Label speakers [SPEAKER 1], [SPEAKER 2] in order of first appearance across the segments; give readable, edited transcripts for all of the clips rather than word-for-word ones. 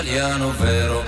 [SPEAKER 1] italiano vero.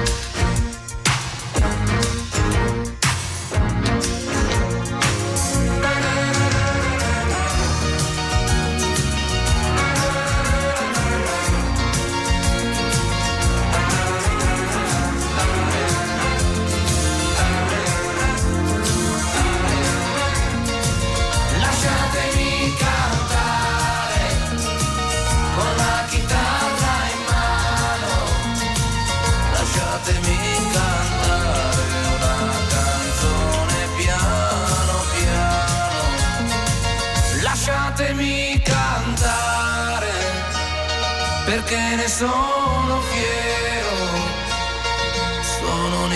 [SPEAKER 1] Lasciatemi cantare, perché ne sono fiero, sono un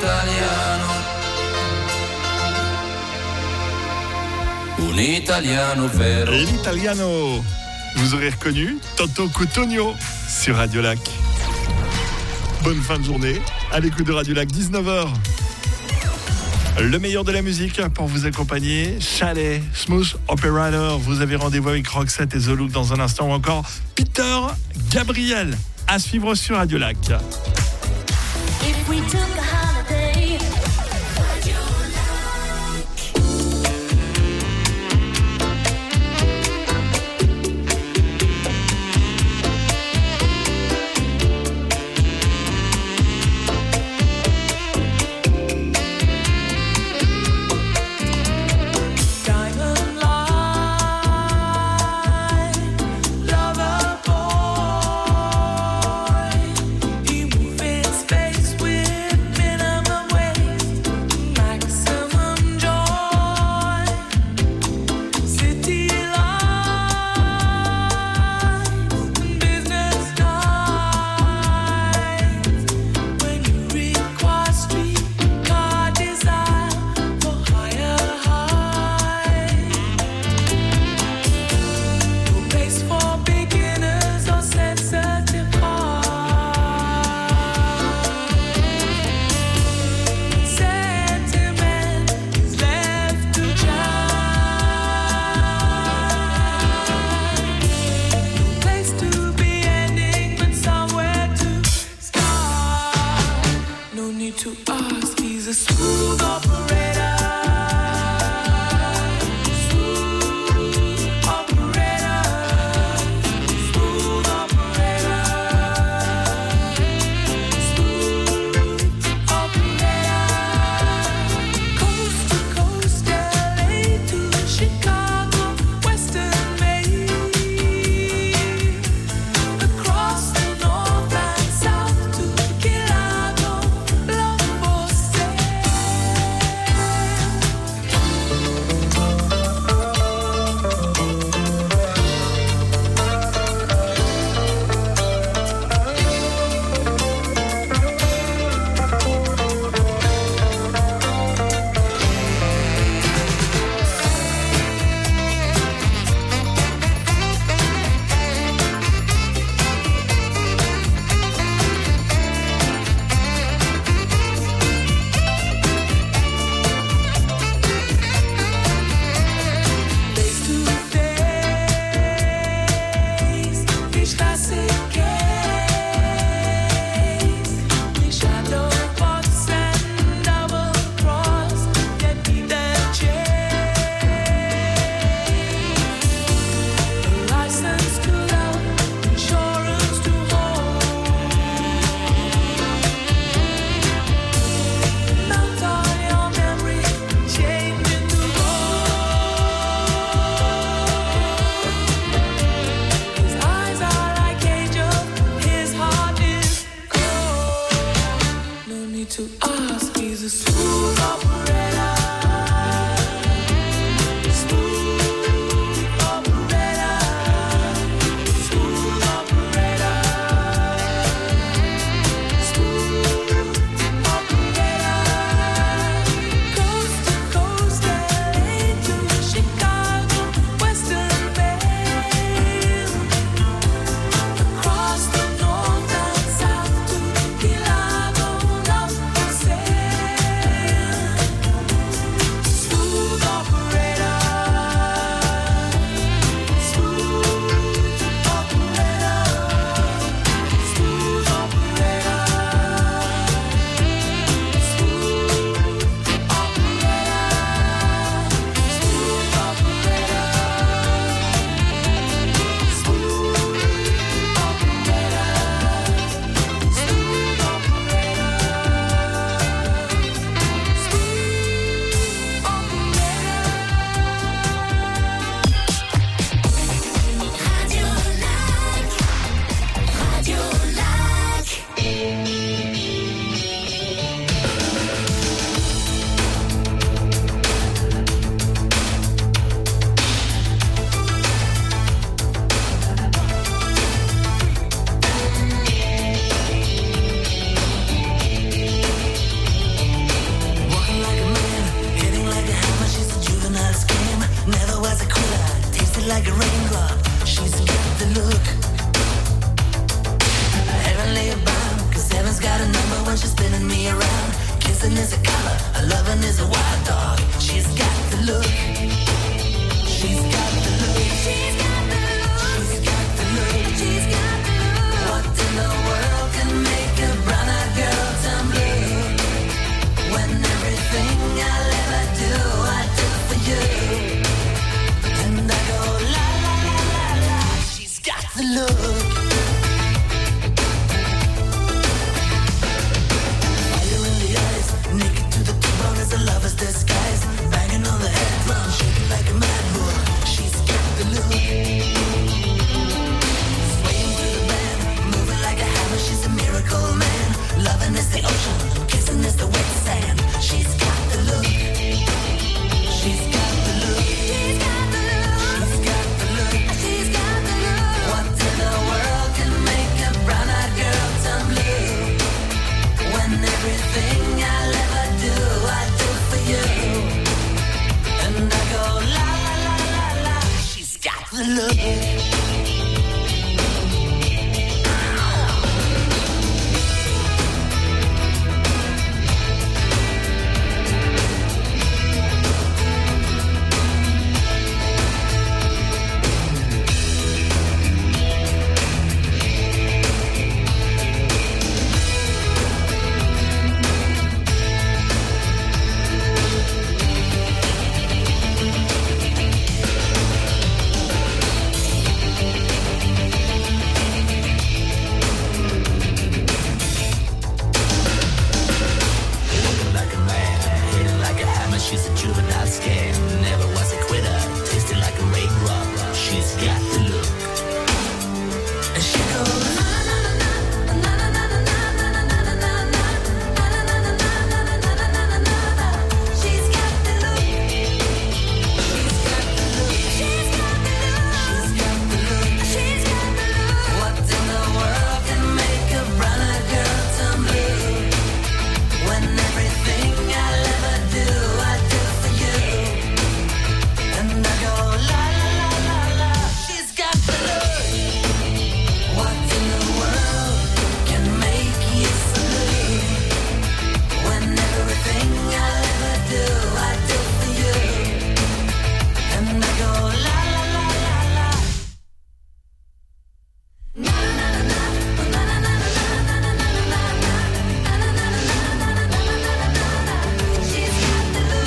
[SPEAKER 1] italiano vero.
[SPEAKER 2] Et l'italiano, vous aurez reconnu Toto Cutugno sur Radio Lac. Bonne fin de journée, à l'écoute de Radio Lac, 19h. Le meilleur de la musique pour vous accompagner, Chalet, Smooth Operator. Vous avez rendez-vous avec Roxette et The Look dans un instant, ou encore Peter Gabriel. À suivre sur Radio Lac.
[SPEAKER 3] Space with when she's spinning me around. Kissing is a color, her loving is a wild dog. She's got the look. She's got the look. She's got the look. She's got the look. She's got the look. What in the world can make a brown-eyed girl turn blue? When everything I'll ever do, I do for you. And I go la la la la la. She's got the look. A lover's disguise, banging on the head drum, shaking like a mad bull. She's got the look. Swaying through the band, moving like a hammer. She's a miracle man. Loving is the ocean, kissing is the wet sand. She's got the look. She's got the look. She's got the look. She's got the look. She's got the look. What in the world can make a brown-eyed girl turn blue? When everything I'll ever do, I do for you. And I go la la la la la. She's got the look. She's a juvenile scam, never was a quitter, tasting like a raindrop. She's got the look. And she goes na na na na na na na na na na na na na. She's got the look. She's got the look. She's got the look. She's got the look. What in the world can make a brown-eyed girl turn blue? When everything I'll ever do, I do for you. And I go la la la la la. She's got the look. What in the world can make you so blue? When everything I'll ever do, I do for you. And I go la la la la la. Na na na na na na na na na na na na. She's got the look.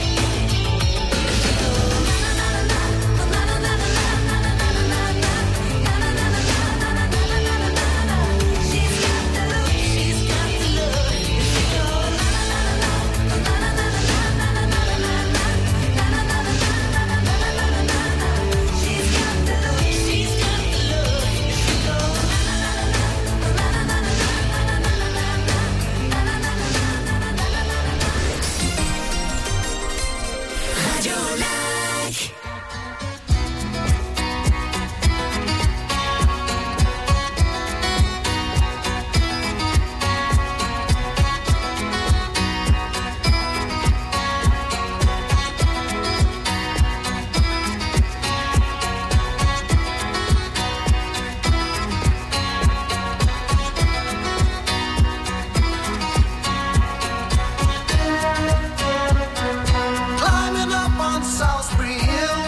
[SPEAKER 3] Climbing up on Salisbury Hill,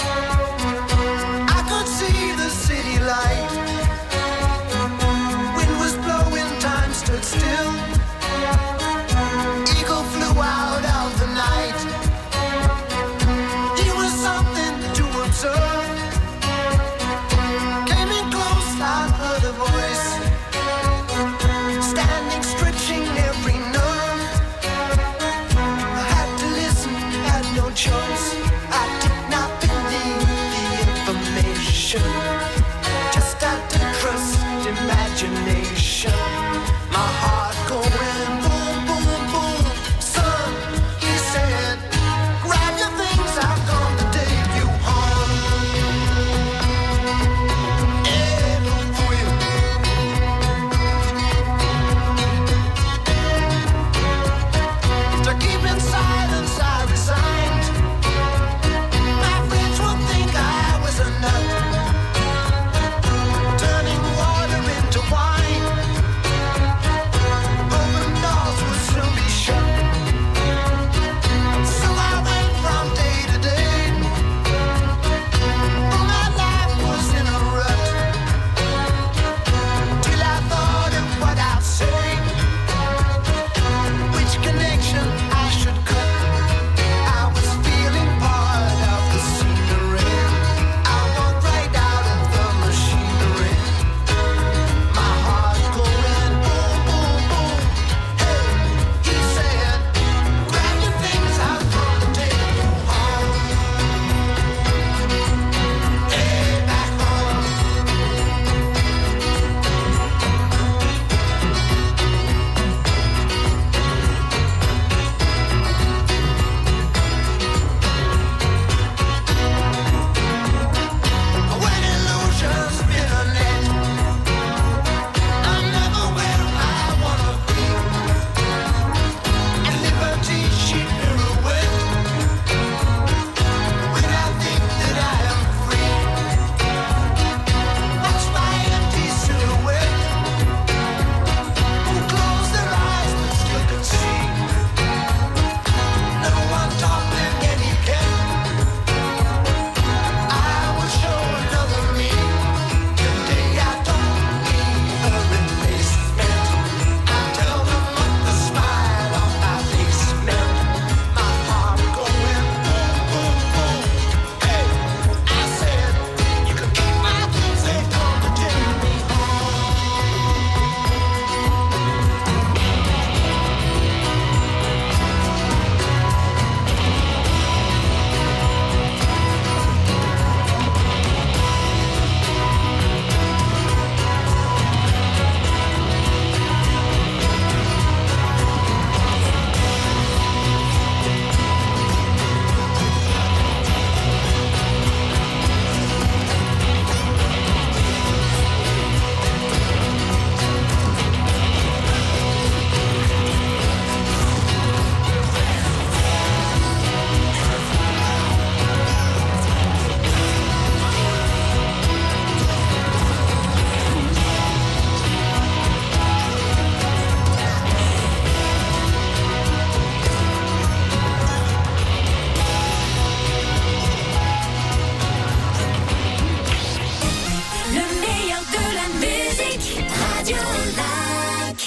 [SPEAKER 3] I could see the city light. Wind was blowing, time stood still. Eagle flew out of the night. He was something to observe. Came in close, I heard a voice, standing, stretching every nerve. I had to listen, had no choice. I did not believe the information. Just had to trust imagination. My heart going boom, boom, boom. Son, he said, grab your things, I've come to take you home. Yeah, for you. To keep in silence, I resigned. My friends would think I was a nut, turning water into wine. Radio Lac.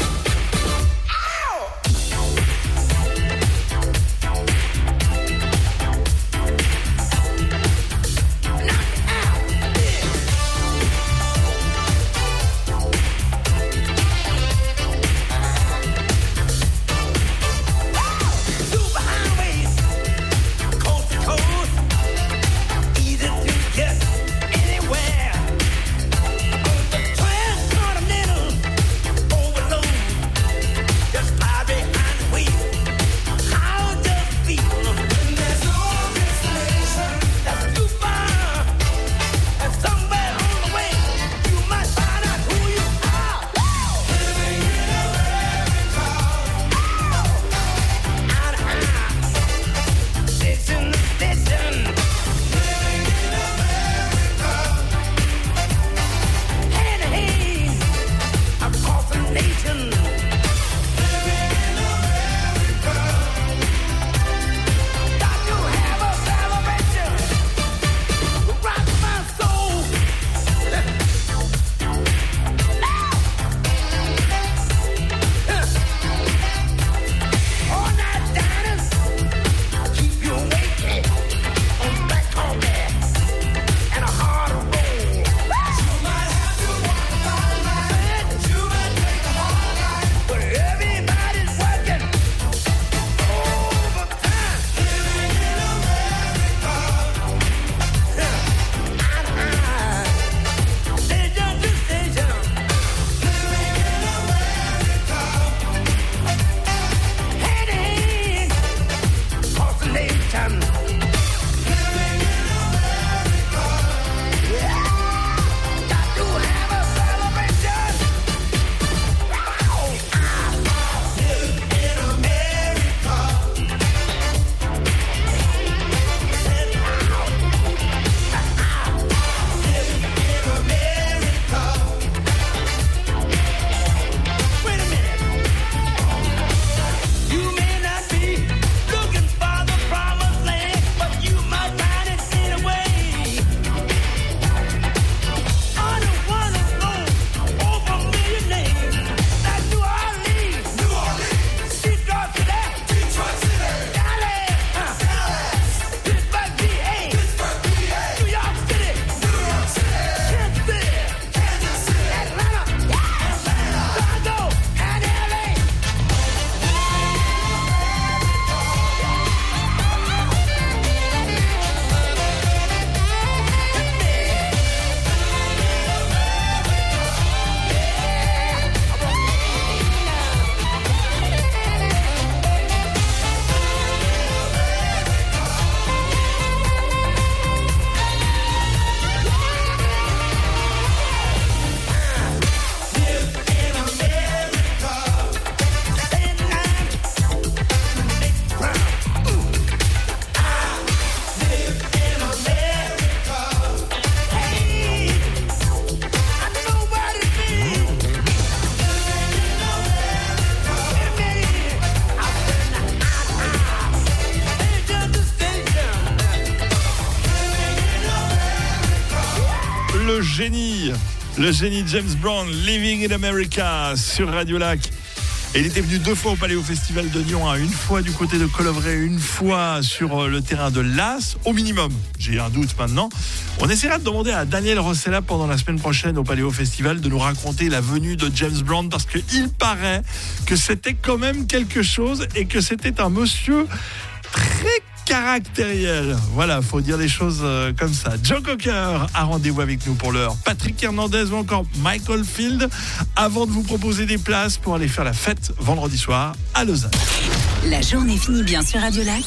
[SPEAKER 2] Le génie James Brown, Living in America sur Radio Lac. Et il était venu 2 fois au Paléo Festival de Nyon, une fois du côté de Colovray, une fois sur le terrain de Las, au minimum. J'ai un doute maintenant. On essaiera de demander à Daniel Rossella pendant la semaine prochaine au Paléo Festival de nous raconter la venue de James Brown, parce qu'il paraît que c'était quand même quelque chose et que c'était un monsieur très caractériel. Voilà, faut dire les choses comme ça. Joe Cocker a rendez-vous avec nous pour l'heure. Patrick Hernandez ou encore Michael Field, avant de vous proposer des places pour aller faire la fête vendredi soir à Lausanne.
[SPEAKER 4] La journée finit bien sur Radio Lac,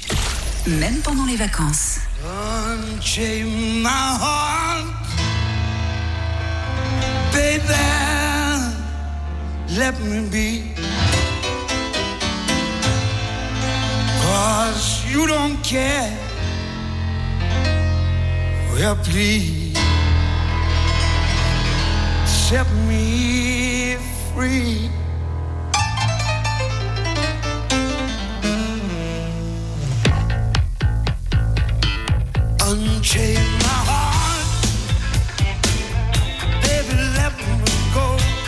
[SPEAKER 4] même pendant les vacances.
[SPEAKER 1] Unchain my heart, baby, let me be. 'Cause you don't care. Well, please set me free. Unchain my heart, baby, let me go.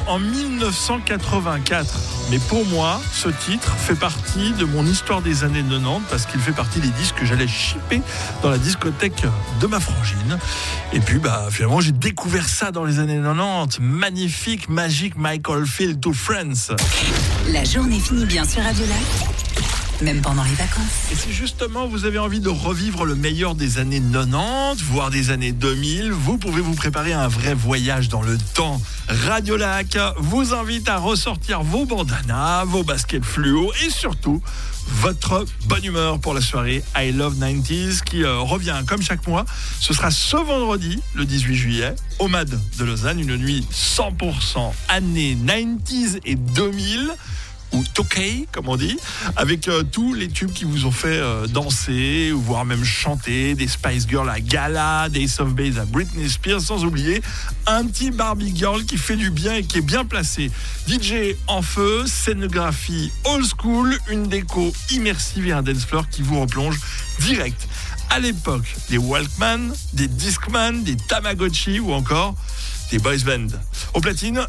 [SPEAKER 2] en 1984. Mais pour moi, ce titre fait partie de mon histoire des années 90 parce qu'il fait partie des disques que j'allais shipper dans la discothèque de ma frangine. Et puis, finalement, j'ai découvert ça dans les années 90. Magnifique, magique Michael Field to Friends.
[SPEAKER 4] La journée finit bien sur Radio Lac, même pendant les vacances.
[SPEAKER 2] Et si justement vous avez envie de revivre le meilleur des années 90, voire des années 2000, vous pouvez vous préparer à un vrai voyage dans le temps. Radio Lac vous invite à ressortir vos bandanas, vos baskets fluo et surtout votre bonne humeur pour la soirée I Love 90s qui revient comme chaque mois. Ce sera ce vendredi, le 18 juillet, au MAD de Lausanne, une nuit 100% années 90s et 2000. Ou Tokay, comme on dit, avec tous les tubes qui vous ont fait danser, ou voire même chanter, des Spice Girls à Gala, des Ace of Base à Britney Spears, sans oublier un petit Barbie Girl qui fait du bien et qui est bien placé. DJ en feu, scénographie old school, une déco immersive et un dance floor qui vous replonge direct à l'époque des Walkman, des Discman, des Tamagotchi ou encore des boys band. Au platine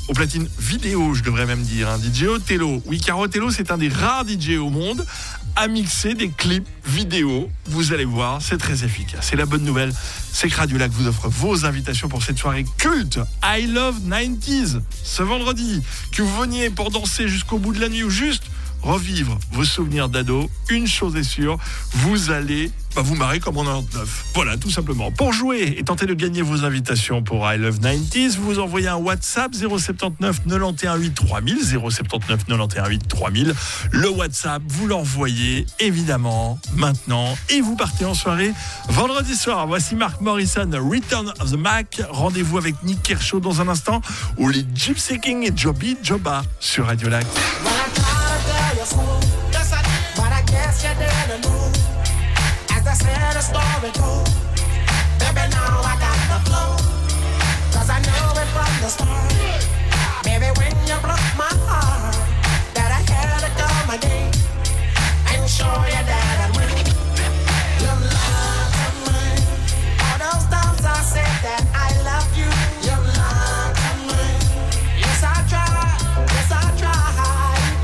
[SPEAKER 2] vidéo, je devrais même dire, DJ Othello. Oui, car Othello, c'est un des rares DJ au monde à mixer des clips vidéo. Vous allez voir, c'est très efficace. Et la bonne nouvelle, c'est que Radio Lac vous offre vos invitations pour cette soirée culte I Love 90s ce vendredi. Que vous veniez pour danser jusqu'au bout de la nuit ou juste revivre vos souvenirs d'ado, une chose est sûre, vous allez vous marrer comme en 99. Voilà, tout simplement. Pour jouer et tenter de gagner vos invitations pour I Love 90s, vous envoyez un WhatsApp 079 91 8 3000, 079 91 8 3000. Le WhatsApp, vous l'envoyez évidemment maintenant et vous partez en soirée vendredi soir. Voici Mark Morrison, Return of the Mac. Rendez-vous avec Nick Kershaw dans un instant ou les Gypsy King et Joby Joba sur Radio Lac.
[SPEAKER 5] But I guess you didn't know. As I said, the story goes. Baby, now I got the flow. 'Cause I knew it from the start. Baby, when you broke my heart, that I had to come again and show you that I win. You love to me. All those times I said that I love you. You love to me. Yes, I tried. Yes, I tried.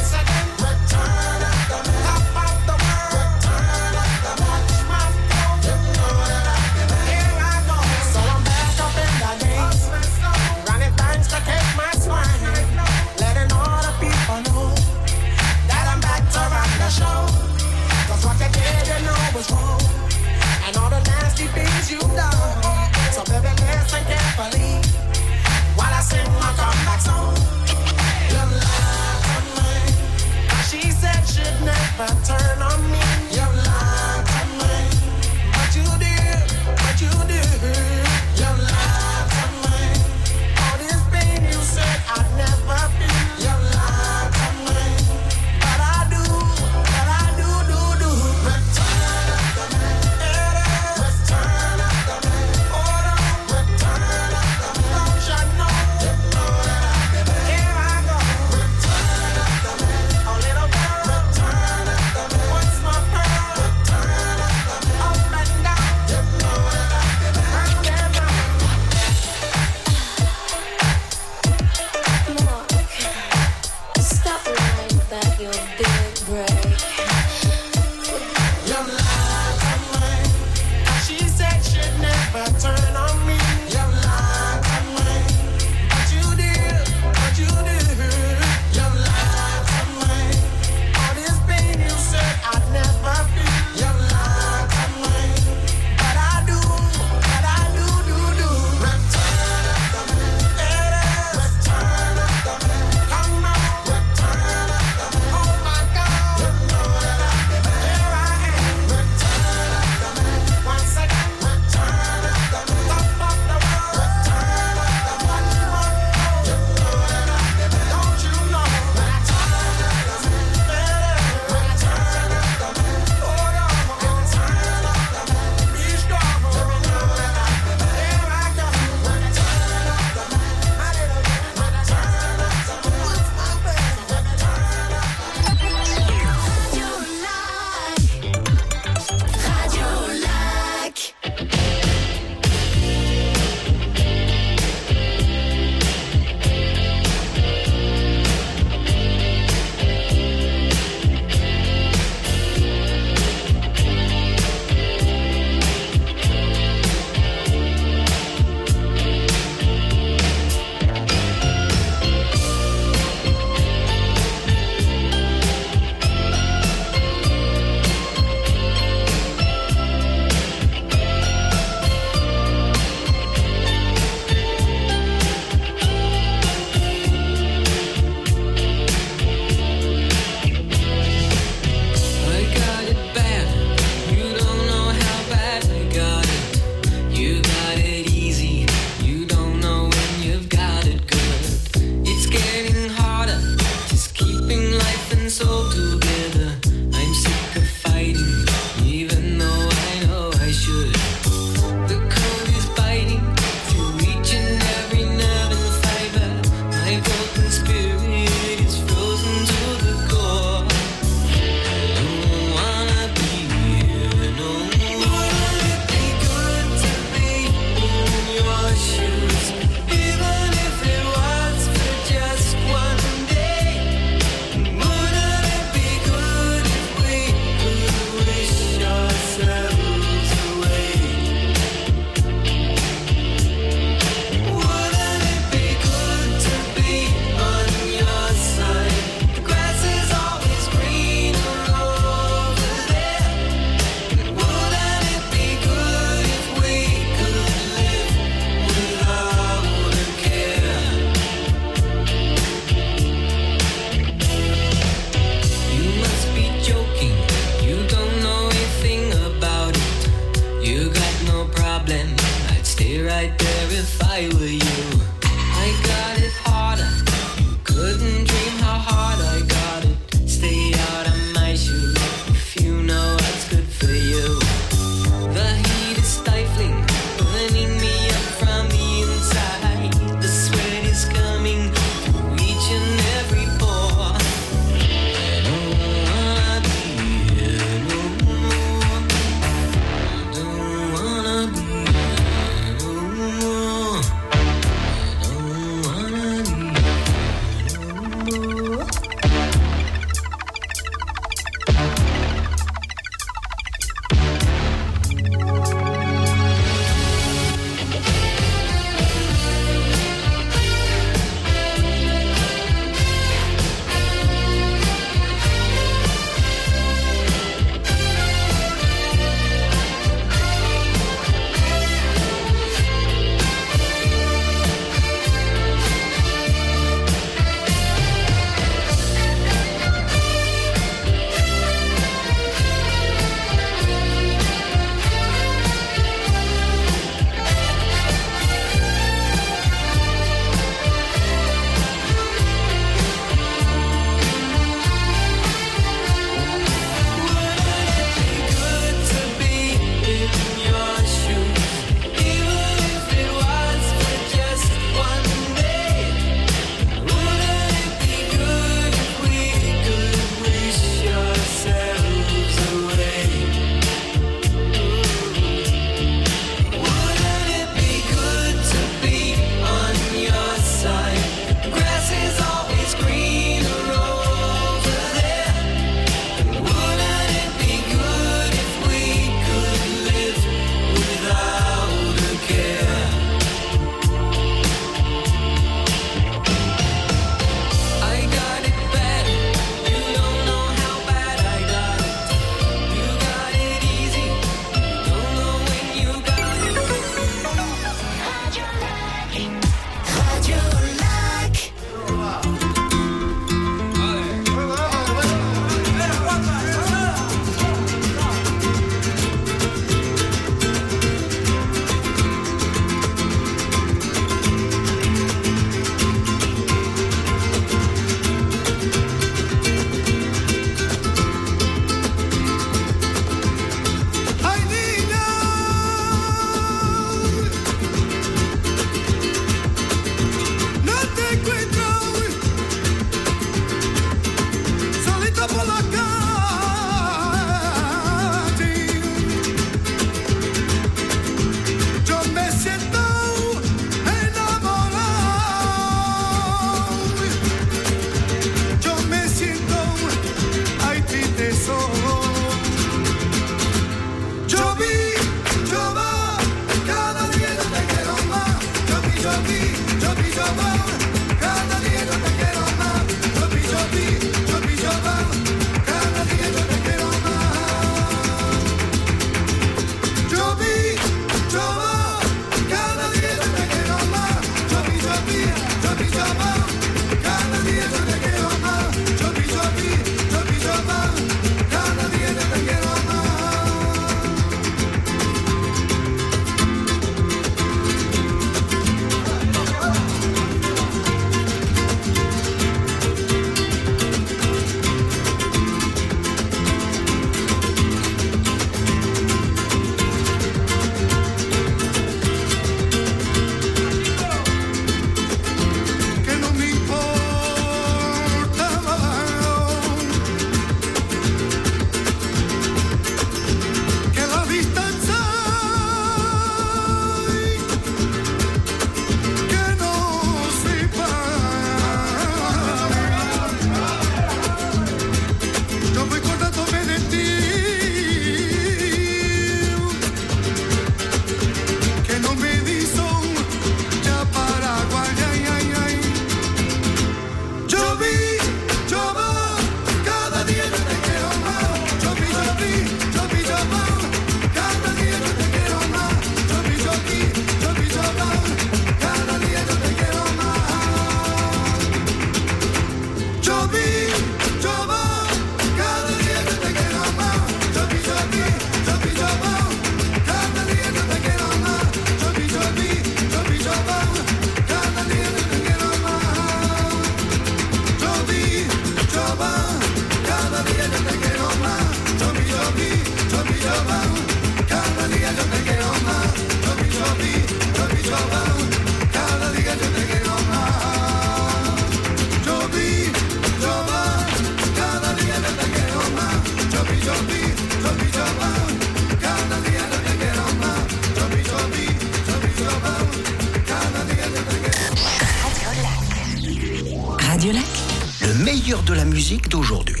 [SPEAKER 4] Radio Lac,
[SPEAKER 6] le meilleur de la musique d'aujourd'hui.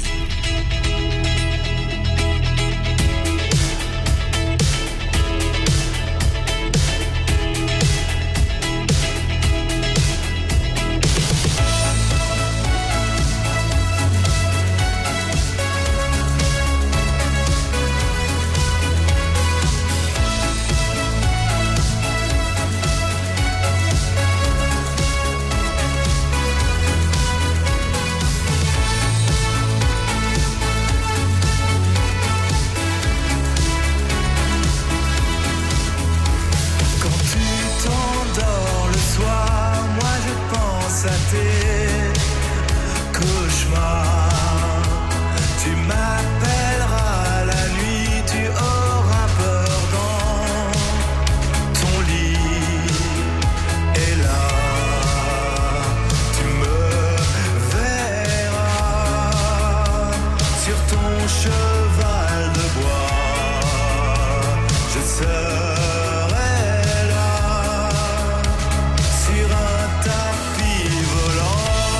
[SPEAKER 7] Sur un tapis volant.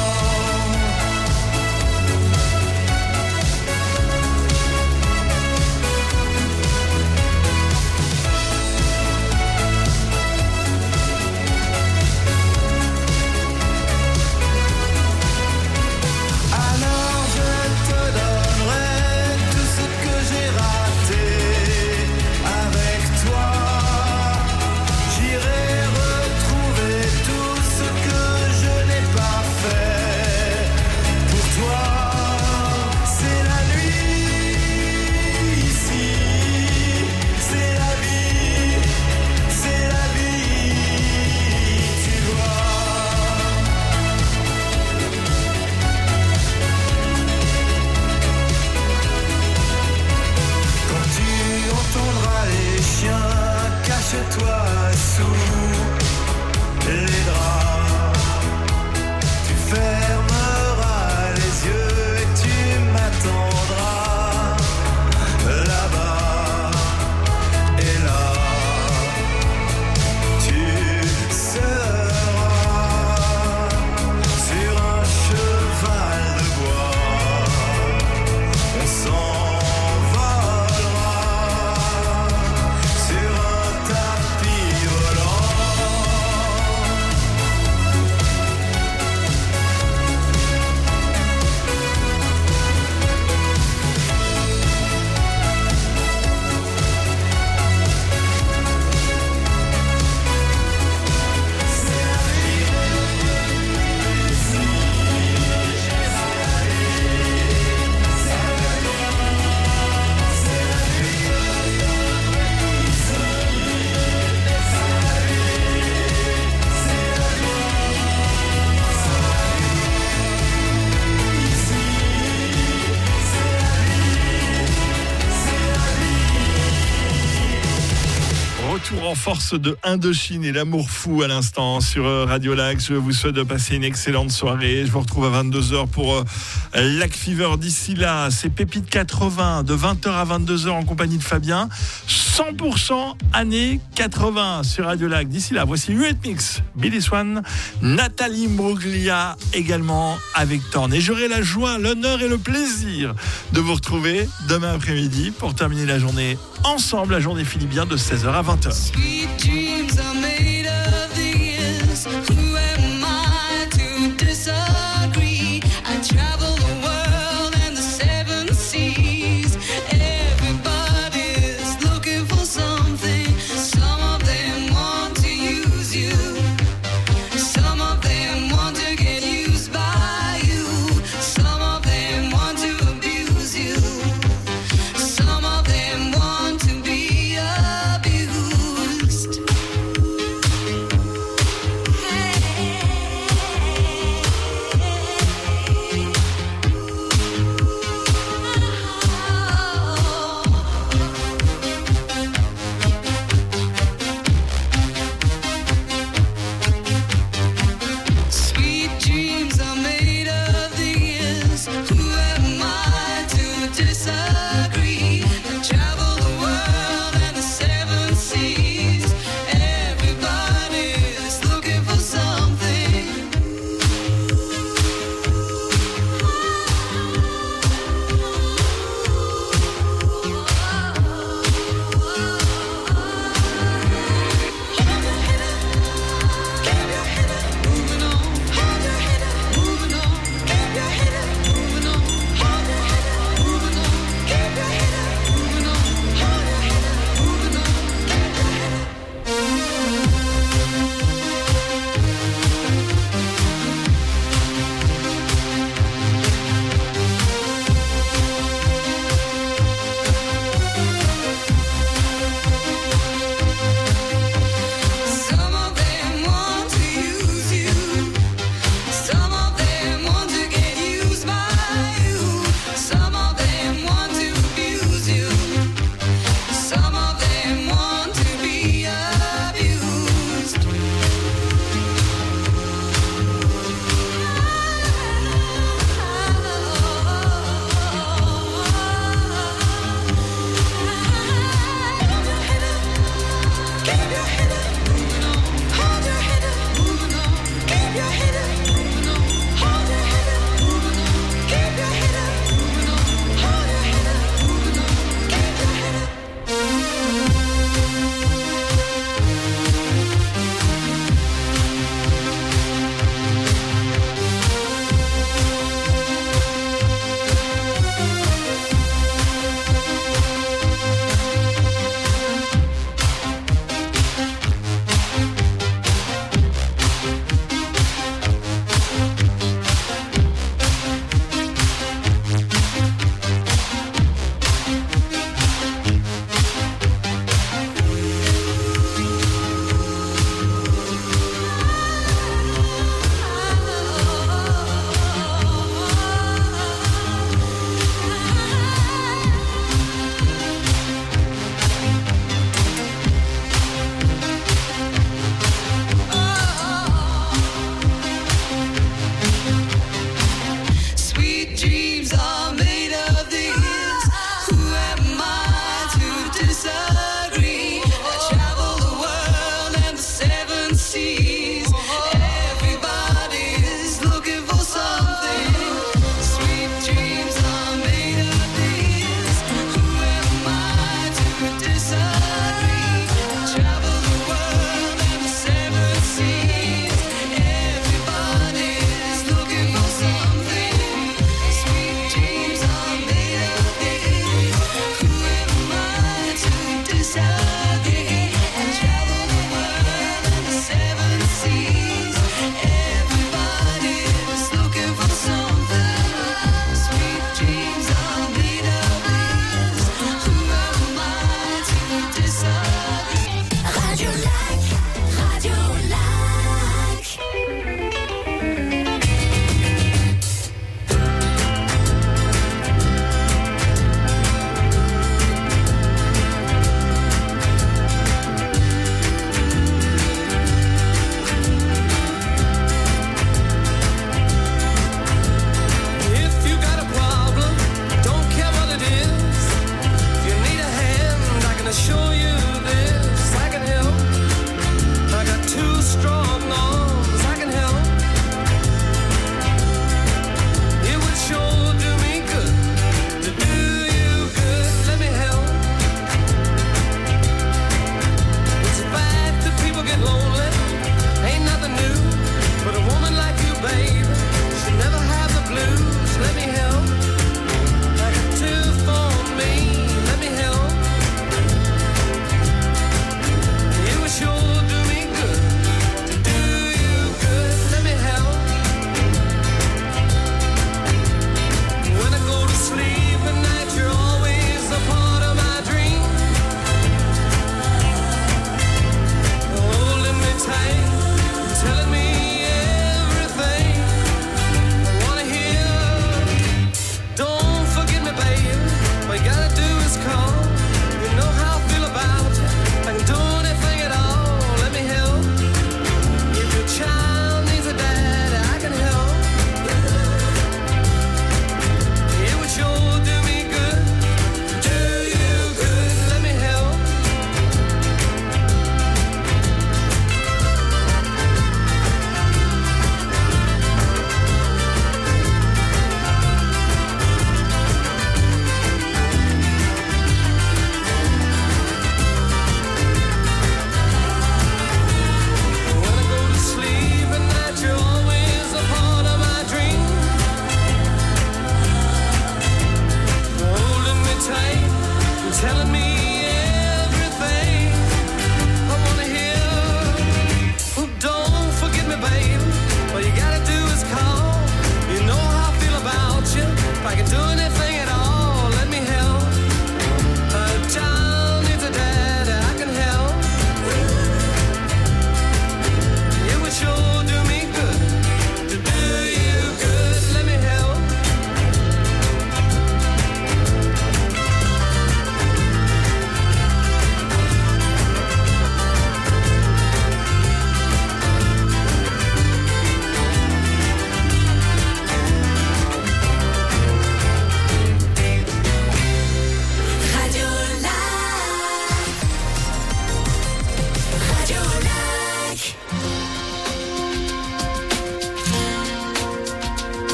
[SPEAKER 2] Force de Indochine et l'amour fou à l'instant sur Radio Lac. Je vous souhaite de passer une excellente soirée. Je vous retrouve à 22h pour Lac Fever. D'ici là, c'est Pépite 80 de 20h à 22h en compagnie de Fabien. 100% années 80 sur Radio Lac. D'ici là, voici Eurythmics, Billy Swan, Nathalie Imbruglia également avec Thorn. Et j'aurai la joie, l'honneur et le plaisir de vous retrouver demain après-midi pour terminer la journée ensemble. La journée finit bien de 16h à 20h.
[SPEAKER 3] Sweet dreams are made of these. Who am I to disagree? I travel the world and the seven seas. Everybody's looking for something. Some of them want to use you. Some of them want to get used by you. Some of them want to abuse you. Some of them want to be abused.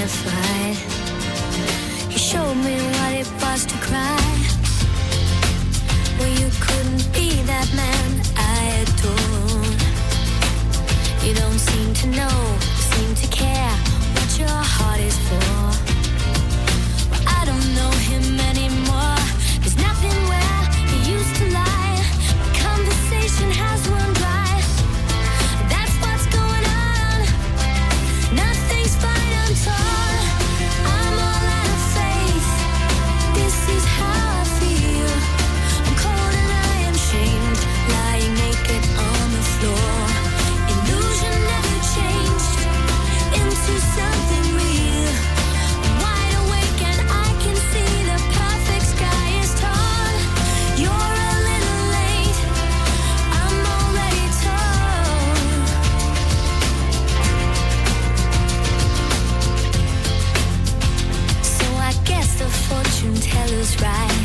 [SPEAKER 3] fight. He showed me what it was to cry. Well, you couldn't be that man I adore. You don't seem to know, seem to care what your heart is for. Well, I don't know him anymore. There's nothing where he used to lie. My conversation has run dry. That's what's going on. Nothing's fine, I'm torn. I'm all out of faith. This is how I feel. I'm cold and I am shamed, lying naked on the floor. Illusion never changed into something real. I'm wide awake and I can see the perfect sky is torn. You're a little late, I'm already torn. So I guess the fortune teller's right.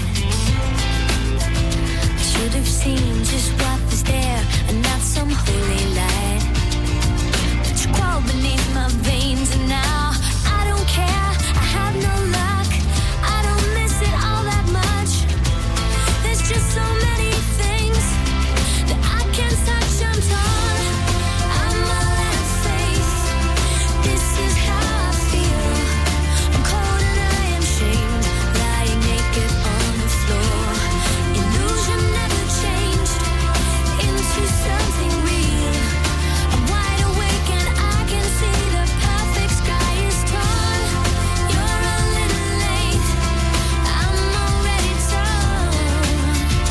[SPEAKER 3] I should have seen just what was there and not some holy light. But you crawl beneath my veins and now I don't care, I have no luck. I don't miss it all that much. There's just so many things that I can't touch, I'm torn. I'm all out of faith. This is how I feel. I'm cold and I am shamed, lying naked on the floor. Illusion never changed into something real. I'm wide awake and I can see the perfect sky is torn. You're a little late, I'm already torn.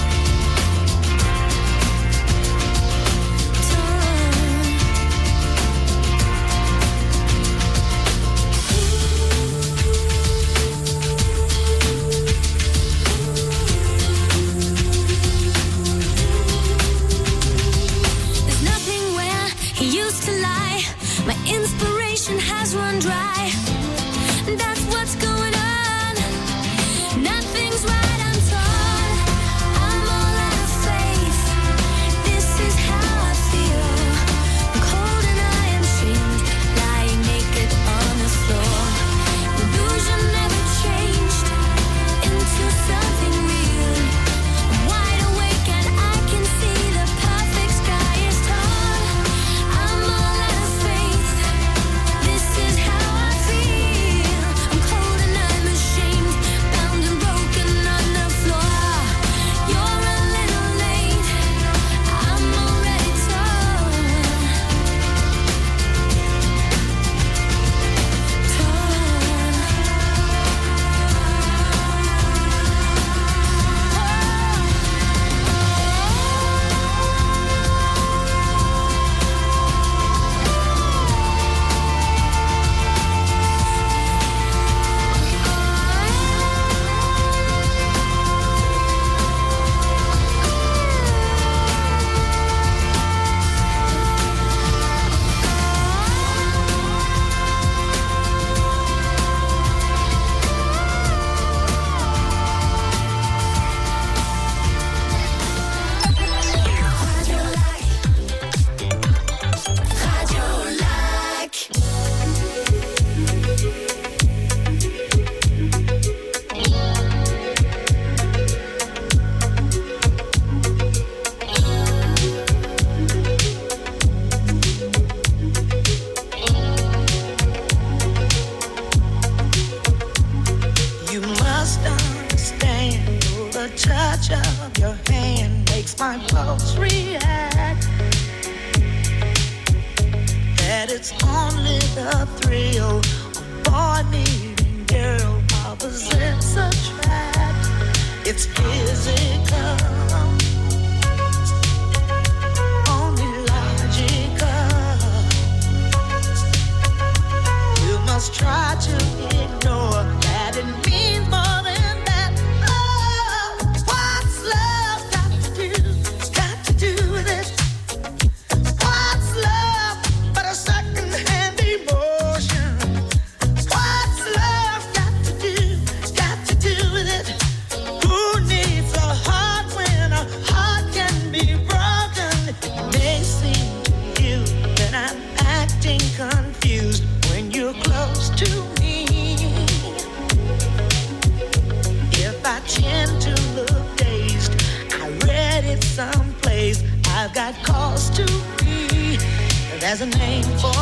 [SPEAKER 3] There's nothing where he used to lie. My inspiration has run dry. That's what's going on. Nothing's right, I'm torn. I'm all out of faith. This is how I feel. I'm cold and I am shamed, lying naked on the floor. Illusion never changed into something real. I'm wide awake and I can see the perfect sky is torn. I'm all out of faith. This is how I feel. I'm cold and I'm ashamed, bound and broken on the floor. You're a little late, I'm already torn.
[SPEAKER 5] You must understand, the touch of your hand makes my pulse react. That it's only the thrill of boy meeting girl, opposites attract. It's physical, only logical. You must try to ignore that it means more than that. Oh, what's love got to do with it? What's love but a second-hand emotion? What's love got to do with it? Who needs has a name for